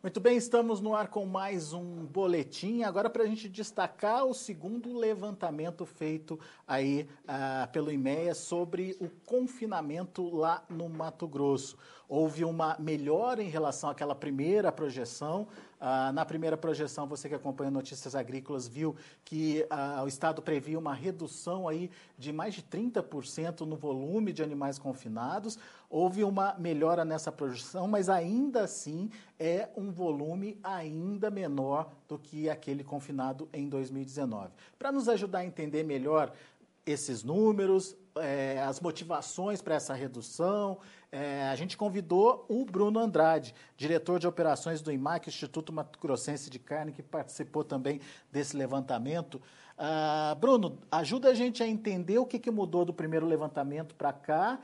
Muito bem, estamos no ar com mais um boletim. Agora para a gente destacar o segundo levantamento feito aí pelo IMEA sobre o confinamento lá no Mato Grosso. Houve uma melhora em relação àquela primeira projeção. Na primeira projeção, você que acompanha Notícias Agrícolas viu que o Estado previa uma redução aí de mais de 30% no volume de animais confinados. Houve uma melhora nessa projeção, mas ainda assim é um volume ainda menor do que aquele confinado em 2019. Para nos ajudar a entender melhor esses números, as motivações para essa redução, a gente convidou o Bruno Andrade, diretor de operações do IMAC, Instituto Mato Grossense de Carne, que participou também desse levantamento. Bruno, ajuda a gente a entender o que mudou do primeiro levantamento para cá.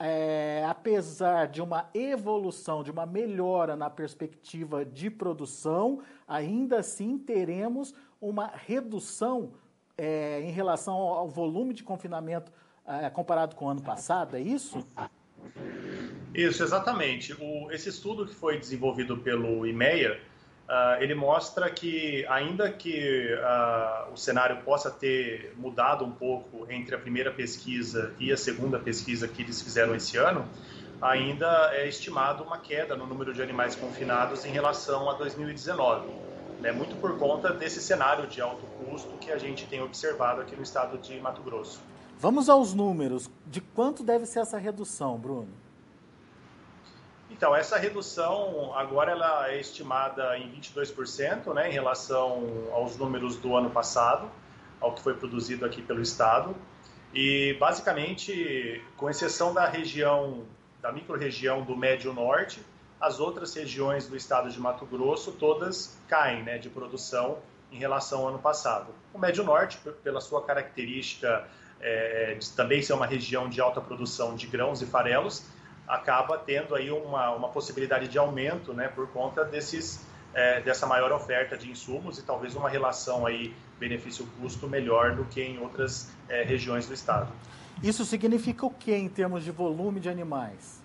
Apesar de uma evolução, de uma melhora na perspectiva de produção, ainda assim teremos uma redução em relação ao volume de confinamento comparado com o ano passado, é isso? Isso, exatamente. Esse estudo que foi desenvolvido pelo IMEA, ele mostra que, ainda que o cenário possa ter mudado um pouco entre a primeira pesquisa e a segunda pesquisa que eles fizeram esse ano, ainda é estimado uma queda no número de animais confinados em relação a 2019, né? Muito por conta desse cenário de alto custo que a gente tem observado aqui no estado de Mato Grosso. Vamos aos números. De quanto deve ser essa redução, Bruno? Então, essa redução agora ela é estimada em 22%, né, em relação aos números do ano passado, ao que foi produzido aqui pelo Estado. E, basicamente, com exceção da região, da microrregião do Médio Norte, as outras regiões do estado de Mato Grosso, todas caem, né, de produção em relação ao ano passado. O Médio Norte, pela sua característica de também ser uma região de alta produção de grãos e farelos, acaba tendo aí uma possibilidade de aumento, né, por conta dessa maior oferta de insumos e talvez uma relação aí benefício-custo melhor do que em outras regiões do estado. Isso significa o que em termos de volume de animais?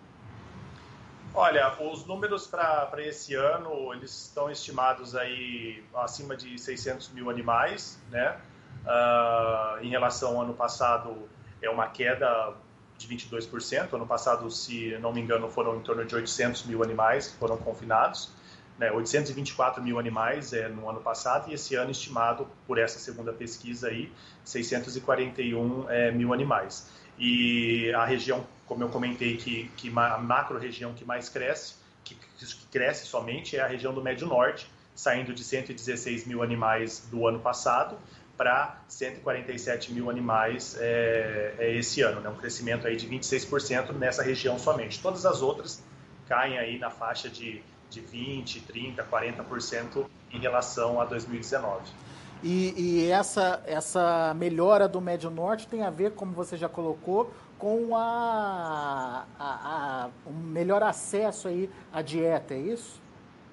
Olha, os números para esse ano, eles estão estimados aí acima de 600 mil animais, né? Em relação ao ano passado, é uma queda de 22%. Ano passado, se não me engano, foram em torno de 800 mil animais que foram confinados, né? 824 mil animais no ano passado, e esse ano estimado, por essa segunda pesquisa aí, 641 mil animais. E a região, como eu comentei, que a macro-região que mais cresce, que cresce somente, é a região do Médio Norte, saindo de 116 mil animais do ano passado para 147 mil animais esse ano, né? Um crescimento aí de 26% nessa região somente. Todas as outras caem aí na faixa de 20%, 30%, 40% em relação a 2019. E essa melhora do Médio Norte tem a ver, como você já colocou, com um melhor acesso aí à dieta, é isso?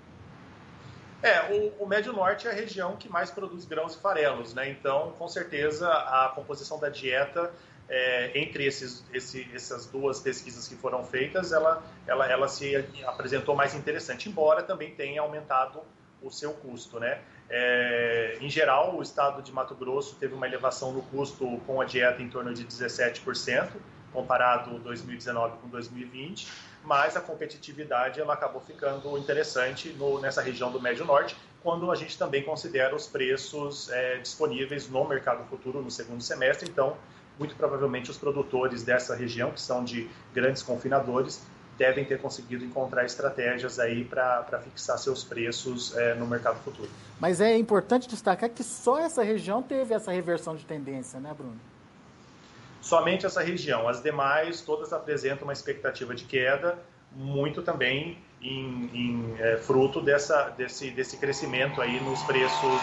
O Médio Norte é a região que mais produz grãos e farelos, né? Então, com certeza, a composição da dieta, entre essas duas pesquisas que foram feitas, ela se apresentou mais interessante, embora também tenha aumentado o seu custo, né? Em geral, o estado de Mato Grosso teve uma elevação no custo com a dieta em torno de 17%, comparado 2019 com 2020, mas a competitividade ela acabou ficando interessante nessa região do Médio Norte, quando a gente também considera os preços disponíveis no mercado futuro no segundo semestre. Então, muito provavelmente os produtores dessa região, que são de grandes confinadores, devem ter conseguido encontrar estratégias aí para fixar seus preços no mercado futuro. Mas é importante destacar que só essa região teve essa reversão de tendência, né, Bruno? Somente essa região. As demais, todas apresentam uma expectativa de queda, muito também fruto desse crescimento aí nos preços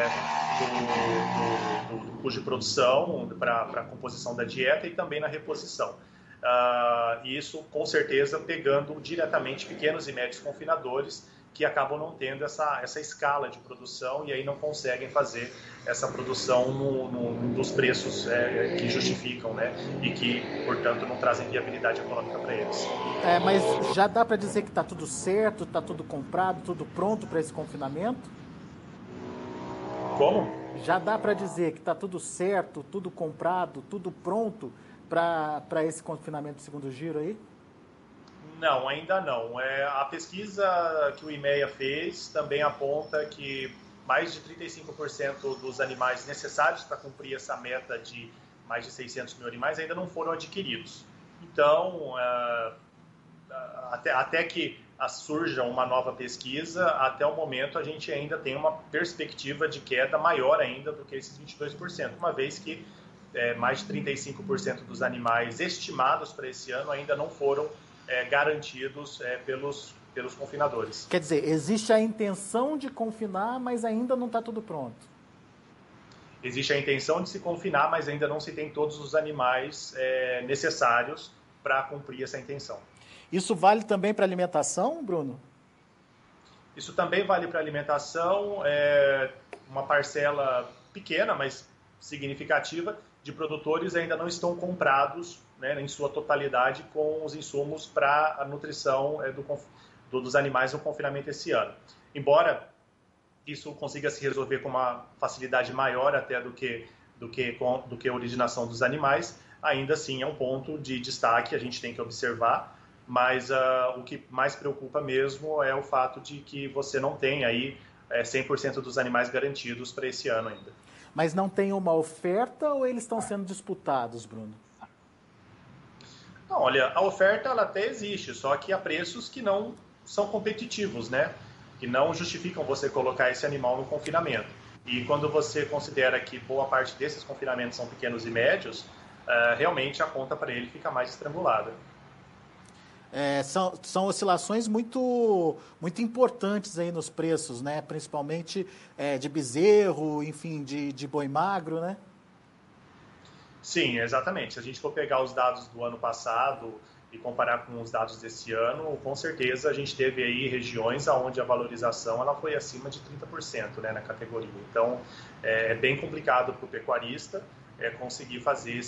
do custo de produção para a composição da dieta e também na reposição. Isso, com certeza, pegando diretamente pequenos e médios confinadores que acabam não tendo essa escala de produção e aí não conseguem fazer essa produção dos preços que justificam, né? E que, portanto, não trazem viabilidade econômica para eles. Mas já dá para dizer que está tudo certo, está tudo comprado, tudo pronto para esse confinamento? Como? Já dá para dizer que está tudo certo, tudo comprado, tudo pronto para esse confinamento de segundo giro aí? Não, ainda não. A pesquisa que o IMEA fez também aponta que mais de 35% dos animais necessários para cumprir essa meta de mais de 600 mil animais ainda não foram adquiridos. Então, até que surja uma nova pesquisa, até o momento a gente ainda tem uma perspectiva de queda maior ainda do que esses 22%, uma vez que mais de 35% dos animais estimados para esse ano ainda não foram garantidos pelos confinadores. Quer dizer, existe a intenção de confinar, mas ainda não está tudo pronto. Existe a intenção de se confinar, mas ainda não se tem todos os animais necessários para cumprir essa intenção. Isso vale também para alimentação, Bruno? Isso também vale para alimentação, uma parcela pequena, mas significativa, de produtores ainda não estão comprados, né, em sua totalidade com os insumos para a nutrição dos animais no confinamento esse ano. Embora isso consiga se resolver com uma facilidade maior até do que a originação dos animais, ainda assim é um ponto de destaque, a gente tem que observar, mas o que mais preocupa mesmo é o fato de que você não tem aí 100% dos animais garantidos para esse ano ainda. Mas não tem uma oferta ou eles estão sendo disputados, Bruno? Não, olha, a oferta ela até existe, só que a preços que não são competitivos, né? Que não justificam você colocar esse animal no confinamento. E quando você considera que boa parte desses confinamentos são pequenos e médios, realmente a conta para ele fica mais estrangulada. São oscilações muito importantes aí nos preços, né? Principalmente de bezerro, enfim, de boi magro, né? Sim, exatamente. Se a gente for pegar os dados do ano passado e comparar com os dados desse ano, com certeza a gente teve aí regiões onde a valorização ela foi acima de 30%, né, na categoria. Então, é bem complicado para o pecuarista conseguir fazer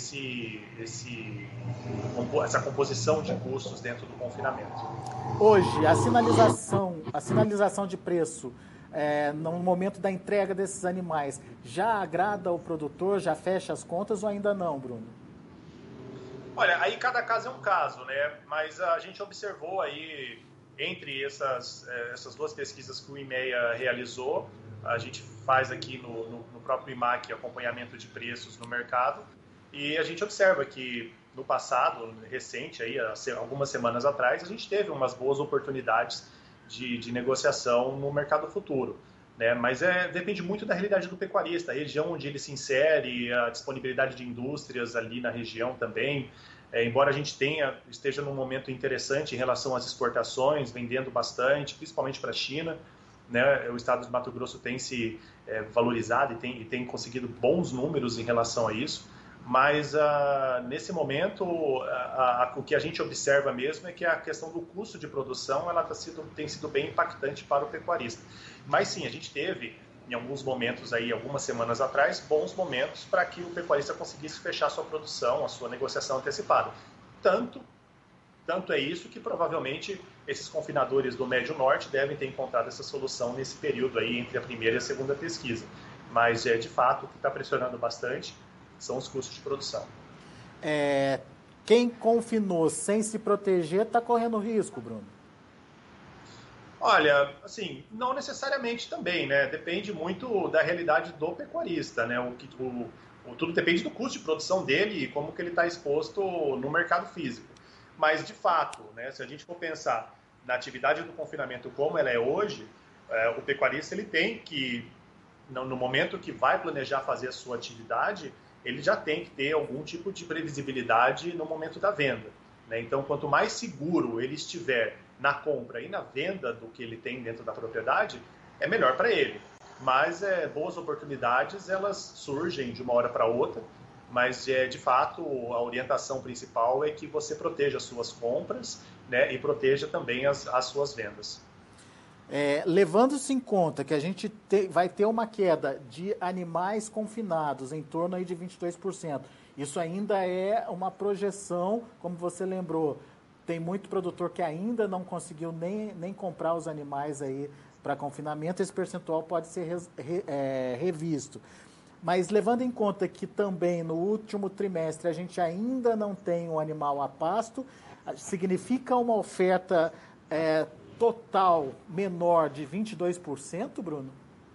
essa composição de custos dentro do confinamento. Hoje, a sinalização de preço no momento da entrega desses animais já agrada o produtor, já fecha as contas ou ainda não, Bruno? Olha, aí cada caso é um caso, né? Mas a gente observou aí, entre essas duas pesquisas que o IMEA realizou, a gente faz aqui no próprio IMAC acompanhamento de preços no mercado, e a gente observa que no passado, recente, aí, algumas semanas atrás, a gente teve umas boas oportunidades de negociação no mercado futuro, né? Mas depende muito da realidade do pecuarista, a região onde ele se insere, a disponibilidade de indústrias ali na região também. Embora a gente esteja num momento interessante em relação às exportações, vendendo bastante, principalmente para a China, né? O estado de Mato Grosso tem se valorizado e tem conseguido bons números em relação a isso. Mas nesse momento o que a gente observa mesmo é que a questão do custo de produção ela tem sido bem impactante para o pecuarista. Mas sim, a gente teve em alguns momentos aí, algumas semanas atrás, bons momentos para que o pecuarista conseguisse fechar sua produção, a sua negociação antecipada. Tanto é isso que provavelmente esses confinadores do Médio Norte devem ter encontrado essa solução nesse período aí entre a primeira e a segunda pesquisa. Mas de fato o que está pressionando bastante são os custos de produção. Quem confinou sem se proteger está correndo risco, Bruno? Olha, assim, não necessariamente também, né? Depende muito da realidade do pecuarista, né? Tudo depende do custo de produção dele e como que ele está exposto no mercado físico. Mas, de fato, né, se a gente for pensar na atividade do confinamento como ela é hoje, o pecuarista ele tem que, no momento que vai planejar fazer a sua atividade, ele já tem que ter algum tipo de previsibilidade no momento da venda, né? Então, quanto mais seguro ele estiver na compra e na venda do que ele tem dentro da propriedade, é melhor para ele. Mas boas oportunidades, elas surgem de uma hora para outra, mas de fato a orientação principal é que você proteja as suas compras, né, e proteja também as suas vendas. Levando-se em conta que a gente vai ter uma queda de animais confinados em torno aí de 22%, isso ainda é uma projeção, como você lembrou, tem muito produtor que ainda não conseguiu nem comprar os animais aí para confinamento, esse percentual pode ser revisto. Mas levando em conta que também no último trimestre a gente ainda não tem um animal a pasto, significa uma oferta total menor de 22%, Bruno?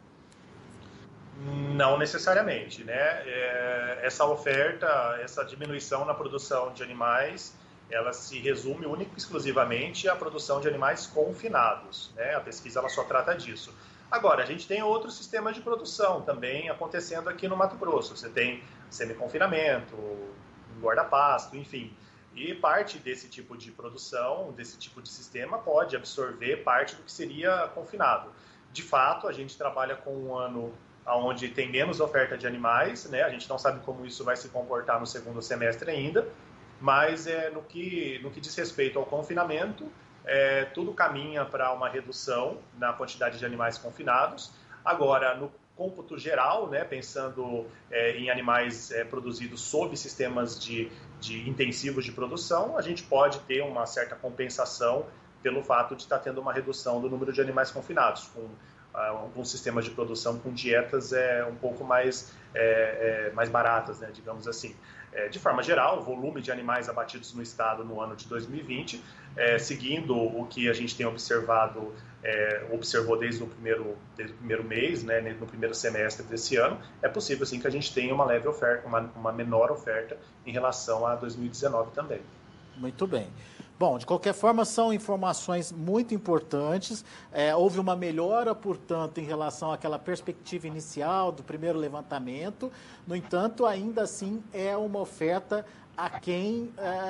Não necessariamente, né? Essa oferta, essa diminuição na produção de animais, ela se resume única e exclusivamente à produção de animais confinados, né? A pesquisa ela só trata disso. Agora, a gente tem outros sistemas de produção também acontecendo aqui no Mato Grosso. Você tem semi-confinamento, guarda-pasto, enfim. E parte desse tipo de produção, desse tipo de sistema, pode absorver parte do que seria confinado. De fato, a gente trabalha com um ano onde tem menos oferta de animais, né? A gente não sabe como isso vai se comportar no segundo semestre ainda, mas no que diz respeito ao confinamento, tudo caminha para uma redução na quantidade de animais confinados. Agora, no cômputo geral, né, pensando em animais produzidos sob sistemas de intensivos de produção, a gente pode ter uma certa compensação pelo fato de estar tendo uma redução do número de animais confinados, com alguns sistemas de produção com dietas um pouco mais baratas, né, digamos assim. De forma geral, o volume de animais abatidos no estado no ano de 2020, seguindo o que a gente tem observou desde o primeiro mês, né, no primeiro semestre desse ano, é possível sim que a gente tenha uma leve oferta, uma menor oferta em relação a 2019 também. Muito bem. Bom, de qualquer forma, são informações muito importantes. Houve uma melhora, portanto, em relação àquela perspectiva inicial do primeiro levantamento. No entanto, ainda assim, é uma oferta aquém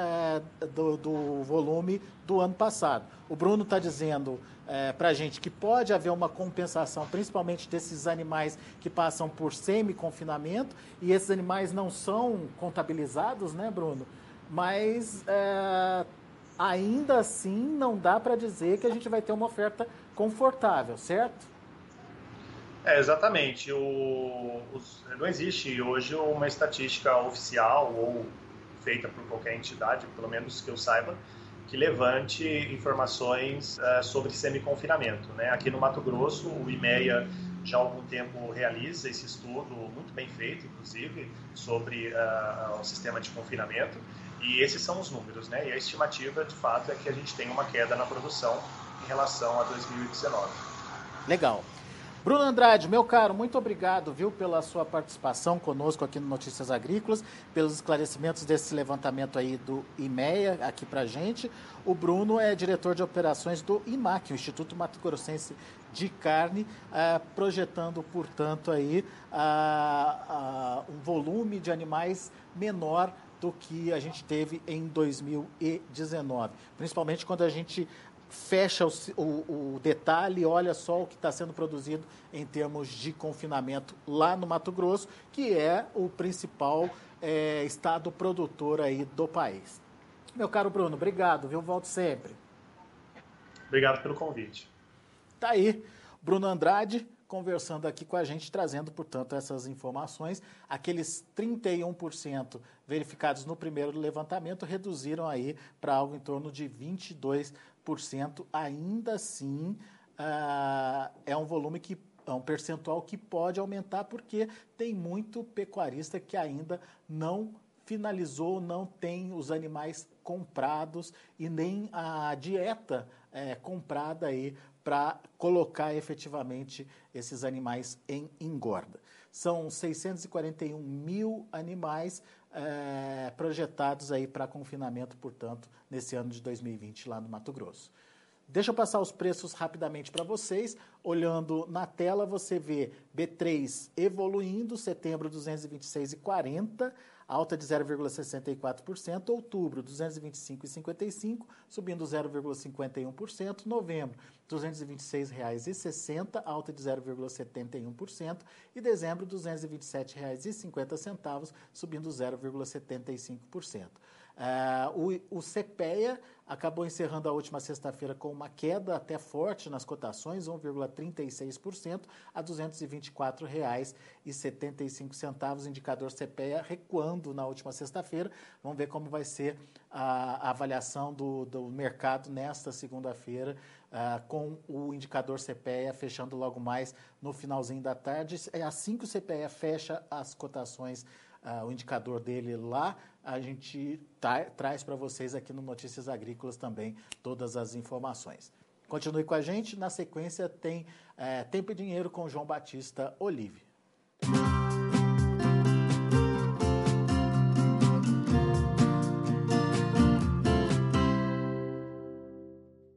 do volume do ano passado. O Bruno está dizendo para a gente que pode haver uma compensação, principalmente desses animais que passam por semi-confinamento, e esses animais não são contabilizados, né, Bruno? Mas ainda assim não dá para dizer que a gente vai ter uma oferta confortável, certo? Exatamente. Não existe hoje uma estatística oficial ou feita por qualquer entidade, pelo menos que eu saiba, que levante informações sobre semi-confinamento, né? Aqui no Mato Grosso, o IMEA já há algum tempo realiza esse estudo, muito bem feito, inclusive, sobre o sistema de confinamento, e esses são os números, né? E a estimativa, de fato, é que a gente tem uma queda na produção em relação a 2019. Legal. Bruno Andrade, meu caro, muito obrigado, viu, pela sua participação conosco aqui no Notícias Agrícolas, pelos esclarecimentos desse levantamento aí do IMEA aqui pra gente. O Bruno é diretor de operações do IMAC, o Instituto Mato Grossense de Carne, projetando, portanto, aí um volume de animais menor do que a gente teve em 2019, principalmente quando a gente fecha o detalhe e olha só o que está sendo produzido em termos de confinamento lá no Mato Grosso, que é o principal estado produtor aí do país. Meu caro Bruno, obrigado, viu? Volto sempre. Obrigado pelo convite. Tá aí, Bruno Andrade conversando aqui com a gente, trazendo, portanto, essas informações. Aqueles 31% verificados no primeiro levantamento reduziram aí para algo em torno de 22%. Ainda assim, é um volume é um percentual que pode aumentar, porque tem muito pecuarista que ainda não finalizou, não tem os animais comprados e nem a dieta comprada aí para colocar efetivamente esses animais em engorda. São 641 mil animais projetados aí para confinamento, portanto, nesse ano de 2020 lá no Mato Grosso. Deixa eu passar os preços rapidamente para vocês. Olhando na tela, você vê B3 evoluindo, setembro 226,40, alta de 0,64%, outubro 225,55, subindo 0,51%, novembro R$ 226,60, alta de 0,71%, e dezembro R$ 227,50, subindo 0,75%. O CPEA acabou encerrando a última sexta-feira com uma queda até forte nas cotações, 1,36% a R$ 224,75. Indicador CPEA recuando na última sexta-feira. Vamos ver como vai ser a avaliação do mercado nesta segunda-feira, com o indicador CPEA fechando logo mais no finalzinho da tarde. É assim que o CPEA fecha as cotações, o indicador dele lá, a gente traz para vocês aqui no Notícias Agrícolas também todas as informações. Continue com a gente, na sequência tem Tempo e Dinheiro com João Batista Olive.